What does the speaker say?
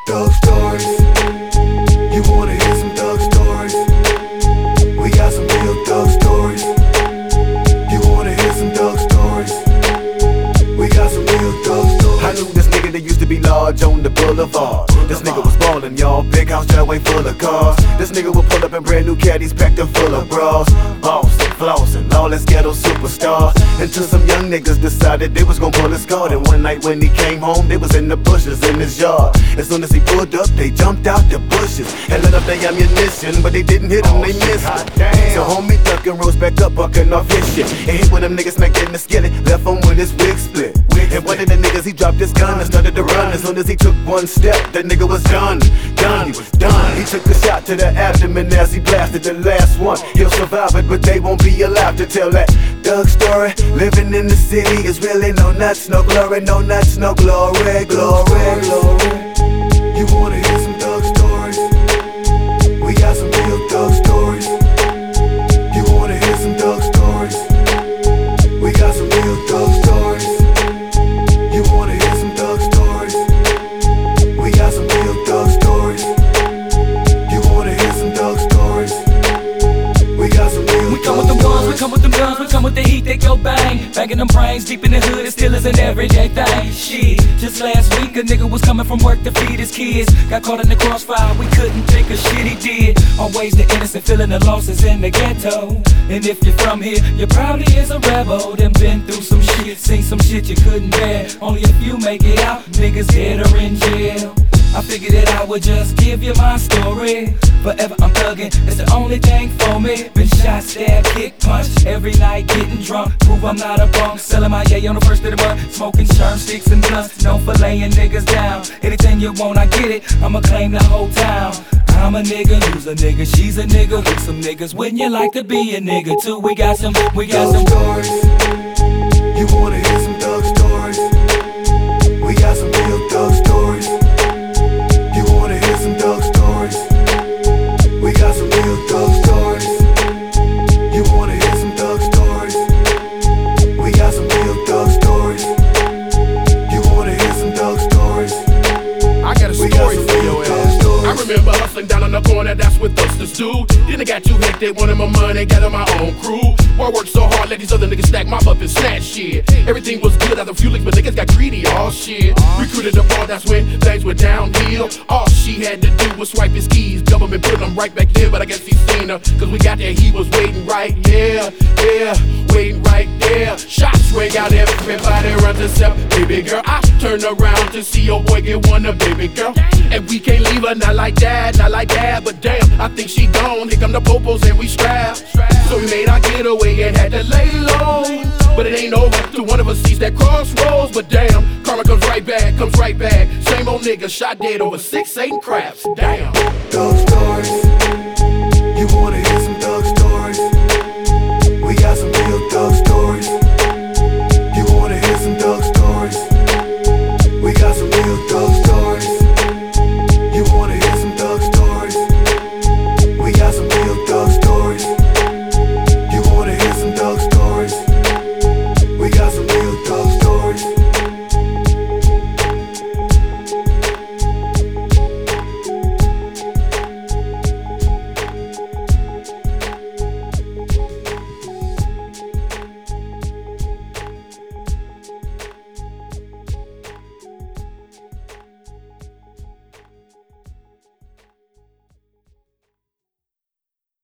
thug stories. You wanna hear some thug stories? We got some real thug stories. You wanna hear some thug stories? We got some real thug stories. I knew this nigga that used to be large on the boulevard. This nigga was ballin', y'all. Big house, driveway full of cars. This nigga would pull up in brand new caddies packed up full of bras. Bossin', flossin', lawless ghetto superstar. Until some young niggas decided they was gon' pull his card. And one night when he came home, they was in the bushes in his yard. As soon as he pulled up, they jumped out the bushes and lit up their ammunition, but they didn't hit him, they missed him. So homie duck and rose back up, bucking off his shit. And hit with them niggas smacked in the skillet, left him with his wig split. And one of the niggas, he dropped his gun and started to run. As soon as he took one step, that nigga was done. He was done. He took a shot to the abdomen as he blasted the last one. He'll survive it, but they won't be alive to tell that thug story. Living in the city is really no nuts, no glory, no nuts, no glory, glory, glory. You wanna hear some thug stories? We got some real thug stories. You wanna hear some thug stories? We got some real thug stories. You wanna hear some thug stories? We got some real thug stories. You wanna hear some thug stories? We got some real. We come with them guns, we come with them guns, we come with the heat that go bang. Banging them brains deep in the hood, it still is an everyday thing. Shit, just last week a nigga was coming from work to feed his kids. Got caught in the crossfire, we couldn't take a shit he did. Always the innocent, feeling the losses in the ghetto. And if you're from here, you probably is a rebel. Then been through some shit, seen some shit you couldn't bear. Only if you make it out, niggas dead or in jail. I figured that I would just give you my story. Forever I'm thuggin', it's the only thing for me. Been shot, stabbed, kick, punched, every night getting drunk. Prove I'm not a punk, selling my yay on the first of the month. Smoking sherm sticks and blunts, known for laying niggas down. Anything you want, I get it, I'ma claim the whole town. I'm a nigga, you's a nigga, she's a nigga. With some niggas, wouldn't you like to be a nigga too? We got some stories. You wanna hear some thug stories? We got some real thug stories. You wanna hear some thug stories? We got some real thug stories. You wanna hear some thug stories? We got some real thug stories. You wanna hear some thug stories? I got a story for your ass. I remember hustling down on the corner, that's what thugsters do. Then I got too hectic, wanted my money, gathered my own crew. Boy, I worked so hard, let these other niggas stack mop up and snatch shit. Everything was good after a few licks, but niggas got greedy, all shit. Recruited the ball, that's when things were downhill. All she had to do was swipe his keys. Government put him right back there, but I guess he seen her. Cause we got there, he was waiting right, yeah, waiting right there. Shots ring out, everybody runs themselves. Baby girl, I turn around to see your boy get one, a baby girl. And we can't leave her, not like that, but damn, I think she gone. Here come the popos and we strapped. So we made our getaway and had to lay low. But it ain't over till one of us sees that crossroads. But damn, karma comes right back. Same old nigga shot dead over 6 8 craps. Damn. Thug stories. You wanna hear some thug stories? We got some real thug stories.